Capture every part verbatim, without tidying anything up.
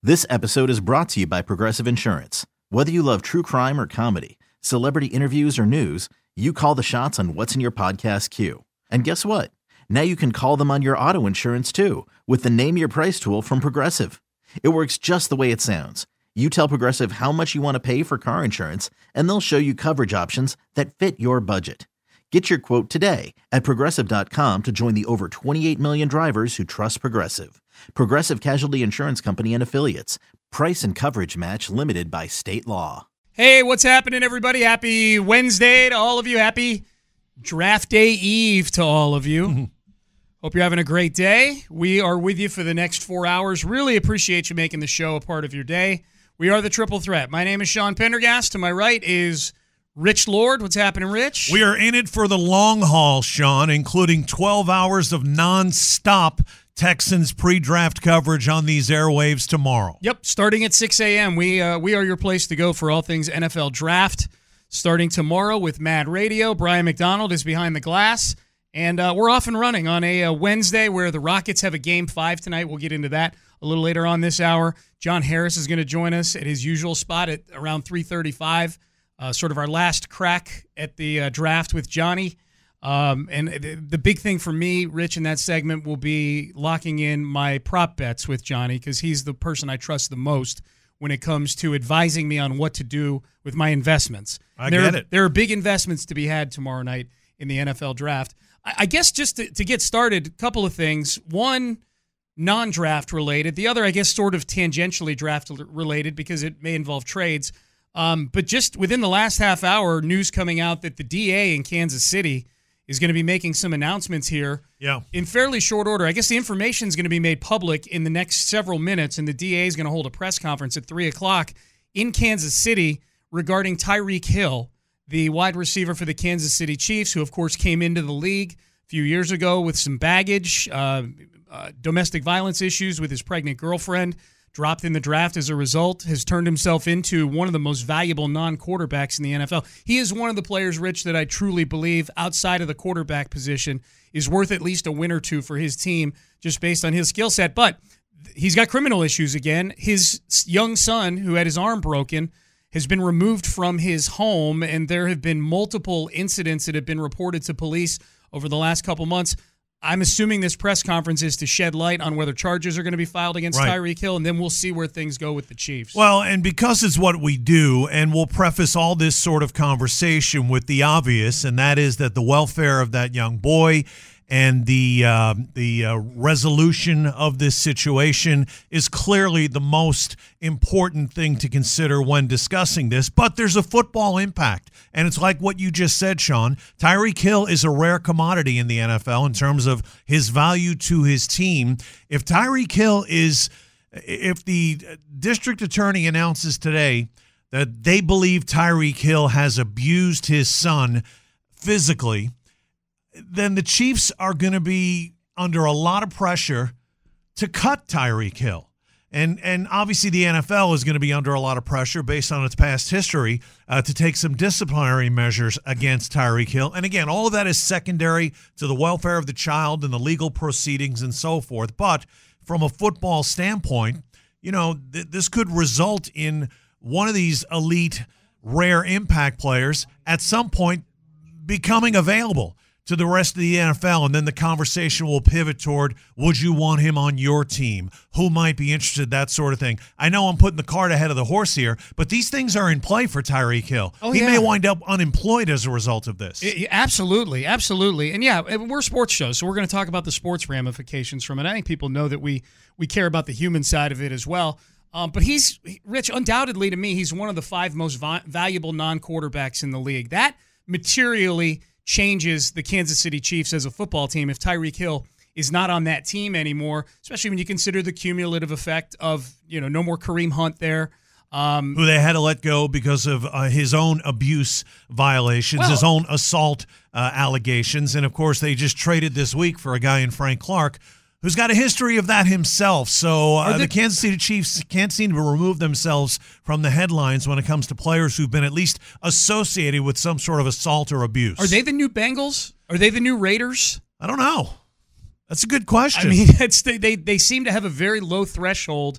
This episode is brought to you by Progressive Insurance. Whether you love true crime or comedy, celebrity interviews or news, you call the shots on what's in your podcast queue. And guess what? Now you can call them on your auto insurance too with the Name Your Price tool from Progressive. It works just the way it sounds. You tell Progressive how much you want to pay for car insurance, and they'll show you coverage options that fit your budget. Get your quote today at Progressive dot com to join the over twenty-eight million drivers who trust Progressive. Progressive Casualty Insurance Company and Affiliates. Price and coverage match limited by state law. Hey, what's happening, everybody? Happy Wednesday to all of you. Happy Draft Day Eve to all of you. Hope you're having a great day. We are with you for the next four hours. Really appreciate you making the show a part of your day. We are the Triple Threat. My name is Sean Pendergast. To my right is Rich Lord. What's happening, Rich? We are in it for the long haul, Sean, including twelve hours of nonstop Texans pre-draft coverage on these airwaves tomorrow. Yep, starting at six a.m. We uh, we are your place to go for all things N F L draft. Starting tomorrow with Mad Radio. Brian McDonald is behind the glass. And uh, we're off and running on a, a Wednesday where the Rockets have a game five tonight. We'll get into that a little later on this hour. John Harris is going to join us at his usual spot at around three thirty-five. Uh, sort of our last crack at the uh, draft with Johnny. Um, and the big thing for me, Rich, in that segment will be locking in my prop bets with Johnny because he's the person I trust the most when it comes to advising me on what to do with my investments. I there get are, it. There are big investments to be had tomorrow night in the N F L draft. I, I guess just to, to get started, a couple of things. One, non-draft related. The other, I guess, sort of tangentially draft related because it may involve trades. Um, but just within the last half hour, news coming out that the D A in Kansas City is going to be making some announcements here yeah. in fairly short order. I guess the information is going to be made public in the next several minutes, and the D A is going to hold a press conference at three o'clock in Kansas City regarding Tyreek Hill, the wide receiver for the Kansas City Chiefs, who, of course, came into the league a few years ago with some baggage, uh, uh, domestic violence issues with his pregnant girlfriend, dropped in the draft as a result, has turned himself into one of the most valuable non-quarterbacks in the N F L. He is one of the players, Rich, that I truly believe outside of the quarterback position is worth at least a win or two for his team just based on his skill set. But he's got criminal issues again. His young son, who had his arm broken, has been removed from his home, and there have been multiple incidents that have been reported to police over the last couple months. I'm assuming this press conference is to shed light on whether charges are going to be filed against right. Tyreek Hill, and then we'll see where things go with the Chiefs. Well, and because it's what we do, and we'll preface all this sort of conversation with the obvious, and that is that the welfare of that young boy and the uh, the uh, resolution of this situation is clearly the most important thing to consider when discussing this. But there's a football impact, and it's like what you just said, Sean. Tyreek Hill is a rare commodity in the N F L in terms of his value to his team. If Tyreek Hill is, if the district attorney announces today that they believe Tyreek Hill has abused his son physically, then the Chiefs are going to be under a lot of pressure to cut Tyreek Hill. And and obviously the N F L is going to be under a lot of pressure based on its past history uh, to take some disciplinary measures against Tyreek Hill. And again, all of that is secondary to the welfare of the child and the legal proceedings and so forth. But from a football standpoint, you know, th- this could result in one of these elite, rare impact players at some point becoming available to the rest of the N F L, and then the conversation will pivot toward, would you want him on your team? Who might be interested, that sort of thing. I know I'm putting the cart ahead of the horse here, but these things are in play for Tyreek Hill. Oh, he yeah. may wind up unemployed as a result of this. It, absolutely, absolutely. And yeah, we're a sports show, so we're going to talk about the sports ramifications from it. I think people know that we, we care about the human side of it as well. Um, but he's, Rich, undoubtedly to me, he's one of the five most va- valuable non-quarterbacks in the league. That materially changes the Kansas City Chiefs as a football team if Tyreek Hill is not on that team anymore, especially when you consider the cumulative effect of, you know, no more Kareem Hunt there. Um, Who they had to let go because of uh, his own abuse violations, well, his own assault uh, allegations. And, of course, they just traded this week for a guy in Frank Clark who's got a history of that himself. So uh, the, the Kansas City Chiefs can't seem to remove themselves from the headlines when it comes to players who've been at least associated with some sort of assault or abuse. Are they the new Bengals? Are they the new Raiders? I don't know. That's a good question. I mean, it's, they, they, they seem to have a very low threshold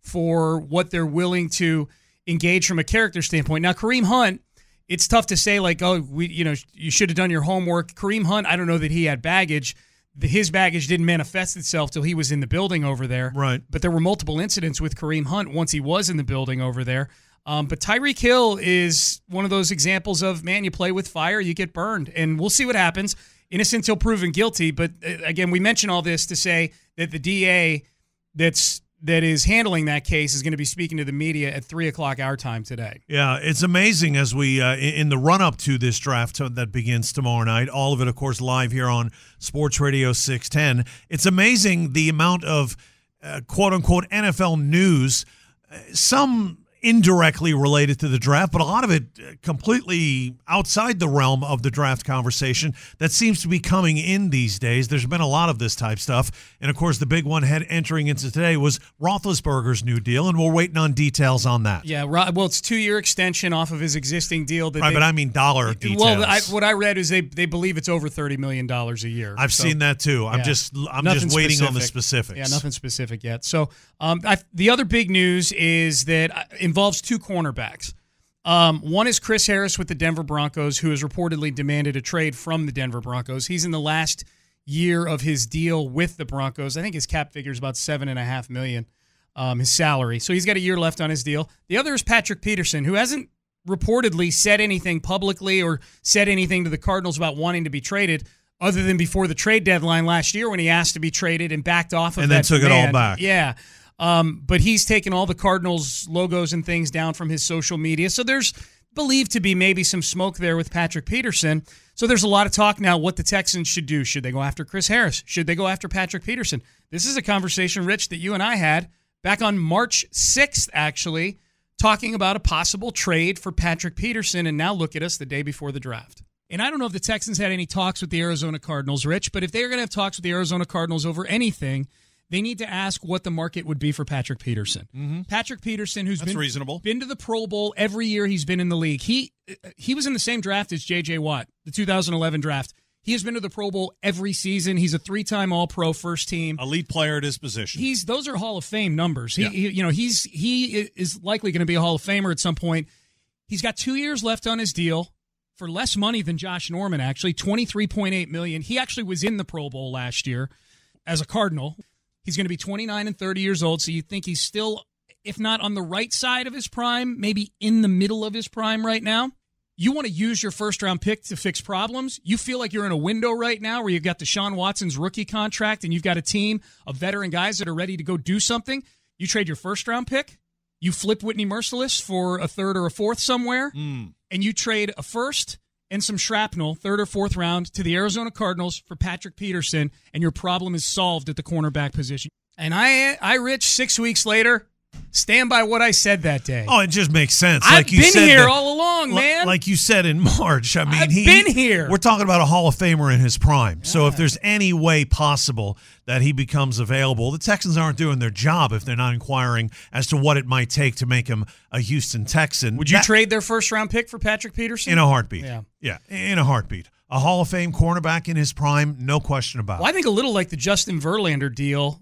for what they're willing to engage from a character standpoint. Now, Kareem Hunt, it's tough to say like, oh, we, you know, you should have done your homework. Kareem Hunt, I don't know that he had baggage. The, his baggage didn't manifest itself till he was in the building over there. Right. But there were multiple incidents with Kareem Hunt once he was in the building over there. Um, but Tyreek Hill is one of those examples of, man, you play with fire, you get burned. And we'll see what happens. Innocent till proven guilty. But uh, again, we mention all this to say that the D A that's that is handling that case is going to be speaking to the media at three o'clock our time today. Yeah, it's amazing as we, uh, in the run-up to this draft that begins tomorrow night, all of it, of course, live here on Sports Radio six ten. It's amazing the amount of uh, quote-unquote N F L news, uh, some indirectly related to the draft, but a lot of it completely outside the realm of the draft conversation that seems to be coming in these days. There's been a lot of this type stuff. And, of course, the big one head entering into today was Roethlisberger's new deal, and we're waiting on details on that. Yeah, well, it's a two-year extension off of his existing deal. That right, they, but I mean dollar details. Well, I, what I read is they they believe it's over thirty million dollars a year. I've so, seen that, too. I'm yeah, just I'm nothing just waiting specific. on the specifics. Yeah, nothing specific yet. So um, I, the other big news is that involves two cornerbacks. Um, one is Chris Harris with the Denver Broncos, who has reportedly demanded a trade from the Denver Broncos. He's in the last year of his deal with the Broncos. I think his cap figure is about seven and a half million, um, his salary. So he's got a year left on his deal. The other is Patrick Peterson, who hasn't reportedly said anything publicly or said anything to the Cardinals about wanting to be traded, other than before the trade deadline last year when he asked to be traded and backed off of and that then took demand. it all back. Yeah. Um, but he's taken all the Cardinals logos and things down from his social media. So there's believed to be maybe some smoke there with Patrick Peterson. So there's a lot of talk now what the Texans should do. Should they go after Chris Harris? Should they go after Patrick Peterson? This is a conversation, Rich, that you and I had back on March sixth, actually, talking about a possible trade for Patrick Peterson. And now look at us the day before the draft. And I don't know if the Texans had any talks with the Arizona Cardinals, Rich, but if they're going to have talks with the Arizona Cardinals over anything, they need to ask what the market would be for Patrick Peterson. Mm-hmm. Patrick Peterson, who's That's been, reasonable. been to the Pro Bowl every year he's been in the league. He he was in the same draft as J J. Watt, the two thousand eleven draft. He has been to the Pro Bowl every season. He's a three-time All-Pro first team. Elite player at his position. He's those are Hall of Fame numbers. He, yeah. he you know, he's he is likely going to be a Hall of Famer at some point. He's got two years left on his deal for less money than Josh Norman, actually, twenty-three point eight million dollars. He actually was in the Pro Bowl last year as a Cardinal. He's going to be twenty-nine and thirty years old, so you think he's still, if not on the right side of his prime, maybe in the middle of his prime right now. You want to use your first-round pick to fix problems. You feel like you're in a window right now where you've got Deshaun Watson's rookie contract and you've got a team of veteran guys that are ready to go do something. You trade your first-round pick. You flip Whitney Merciless for a third or a fourth somewhere, mm. and you trade a first and some shrapnel, third or fourth round, to the Arizona Cardinals for Patrick Peterson, and your problem is solved at the cornerback position. And I, I, Rich, six weeks later, stand by what I said that day. Oh, it just makes sense. I've like you been said here that, all along, man. Like you said in March. I mean, I've he, been here. We're talking about a Hall of Famer in his prime. Yeah. So if there's any way possible that he becomes available, the Texans aren't doing their job if they're not inquiring as to what it might take to make him a Houston Texan. Would you that, trade their first-round pick for Patrick Peterson? In a heartbeat. Yeah. Yeah, in a heartbeat. A Hall of Fame cornerback in his prime, no question about it. Well, I think a little like the Justin Verlander deal.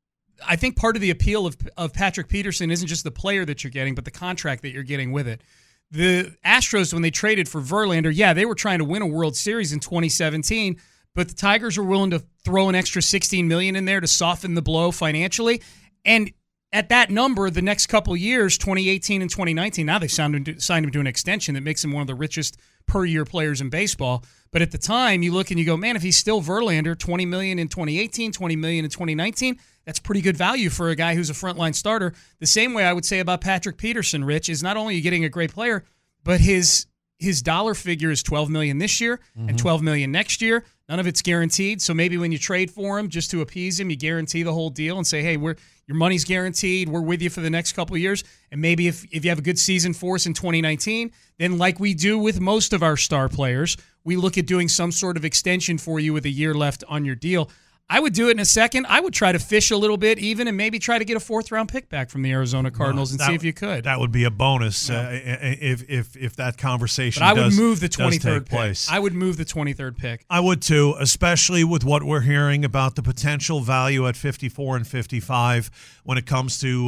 I think part of the appeal of of Patrick Peterson isn't just the player that you're getting, but the contract that you're getting with it. The Astros, when they traded for Verlander, yeah, they were trying to win a World Series in twenty seventeen, but the Tigers were willing to throw an extra sixteen million dollars in there to soften the blow financially. And at that number, the next couple years, twenty eighteen and twenty nineteen, now they've signed him, to, signed him to an extension that makes him one of the richest per-year players in baseball. But at the time, you look and you go, man, if he's still Verlander, twenty million dollars in twenty eighteen, twenty million dollars in twenty nineteen, that's pretty good value for a guy who's a frontline starter. The same way I would say about Patrick Peterson, Rich, is not only are you getting a great player, but his his dollar figure is twelve million dollars this year mm-hmm. and twelve million dollars next year. None of it's guaranteed. So maybe when you trade for him just to appease him, you guarantee the whole deal and say, hey, we're your money's guaranteed. We're with you for the next couple of years. And maybe if, if you have a good season for us in twenty nineteen, then like we do with most of our star players, we look at doing some sort of extension for you with a year left on your deal. I would do it in a second. I would try to fish a little bit even and maybe try to get a fourth-round pick back from the Arizona Cardinals well, and that, see if you could. That would be a bonus yeah. uh, if if if that conversation but I does, would move the twenty-third take pick. place. I would move the twenty-third pick. I would too, especially with what we're hearing about the potential value at fifty-four and fifty-five when it comes to uh,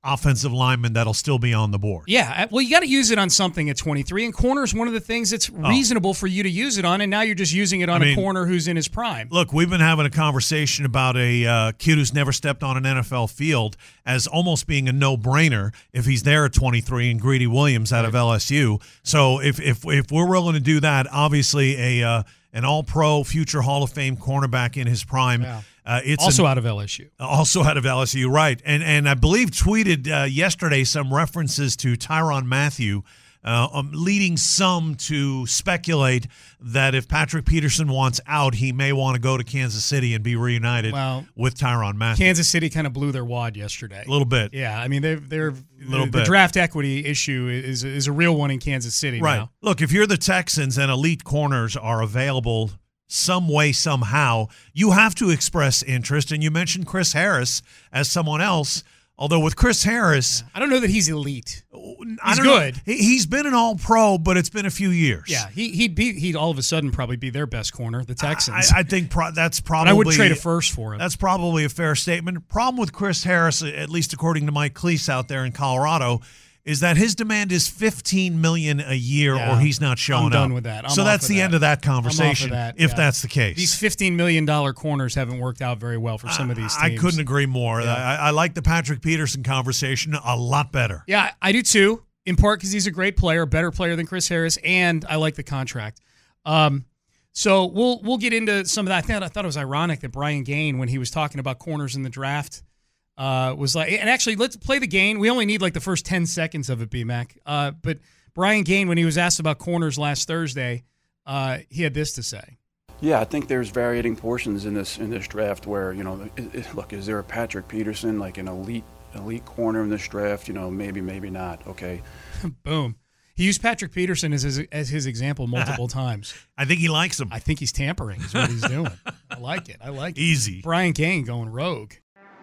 offensive linemen that'll still be on the board. Yeah, well, you got to use it on something at twenty-three, and corner is one of the things that's reasonable oh. for you to use it on, and now you're just using it on I mean, a corner who's in his prime. Look, we've been having a conversation about a uh, kid who's never stepped on an N F L field as almost being a no-brainer if he's there at twenty-three, and Greedy Williams out right. of L S U. So if if if we're willing to do that, obviously a uh, an all-pro, future Hall of Fame cornerback in his prime. Yeah. Uh, it's also an, out of L S U. Also out of L S U, right. And and I believe tweeted uh, yesterday some references to Tyrann Mathieu, uh, um, leading some to speculate that if Patrick Peterson wants out, he may want to go to Kansas City and be reunited well, with Tyrann Mathieu. Kansas City kind of blew their wad yesterday. A little bit. Yeah, I mean, they're, they're, a little the, bit. the draft equity issue is, is a real one in Kansas City right. now. Look, if you're the Texans and elite corners are available some way, somehow, you have to express interest. And you mentioned Chris Harris as someone else, although with Chris Harris, I don't know that he's elite. He's he's good. Know. He's been an all-pro, but it's been a few years. Yeah, he, he'd be he'd all of a sudden probably be their best corner, the Texans. I, I think pro- that's probably. And I would trade a first for him. That's probably a fair statement. Problem with Chris Harris, at least according to Mike Cleese out there in Colorado, is that his demand is fifteen million dollars a year, yeah, or he's not showing I'm done up. with that. I'm so that's the that. end of that conversation, of that, if yeah. that's the case. These fifteen million dollars corners haven't worked out very well for some of these teams. I couldn't agree more. Yeah. I, I like the Patrick Peterson conversation a lot better. Yeah, I do too, in part because he's a great player, a better player than Chris Harris, and I like the contract. Um, so we'll we'll get into some of that. I thought, I thought it was ironic that Brian Gaine, when he was talking about corners in the draft, Uh, was like, and actually, let's play the game. We only need like the first ten seconds of it, B-Mac. Uh, but Brian Gaine, when he was asked about corners last Thursday, uh, he had this to say. Yeah, I think there's varying portions in this in this draft where, you know, it, it, look, is there a Patrick Peterson, like an elite elite corner in this draft? You know, maybe, maybe not. Okay. Boom. He used Patrick Peterson as his, as his example multiple times. I think he likes him. I think he's tampering is what he's doing. I like it. I like it. Easy. Brian Gaine going rogue.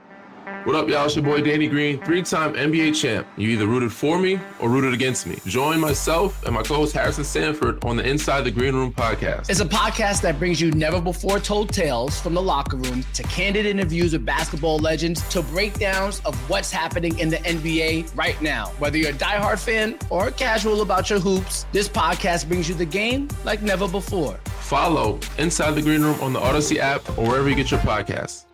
What up, y'all? It's your boy Danny Green, three-time N B A champ. You either rooted for me or rooted against me. Join myself and my co-host Harrison Sanford on the Inside the Green Room podcast. It's a podcast that brings you never-before-told tales from the locker room to candid interviews with basketball legends to breakdowns of what's happening in the N B A right now. Whether you're a diehard fan or casual about your hoops, this podcast brings you the game like never before. Follow Inside the Green Room on the Odyssey app or wherever you get your podcasts.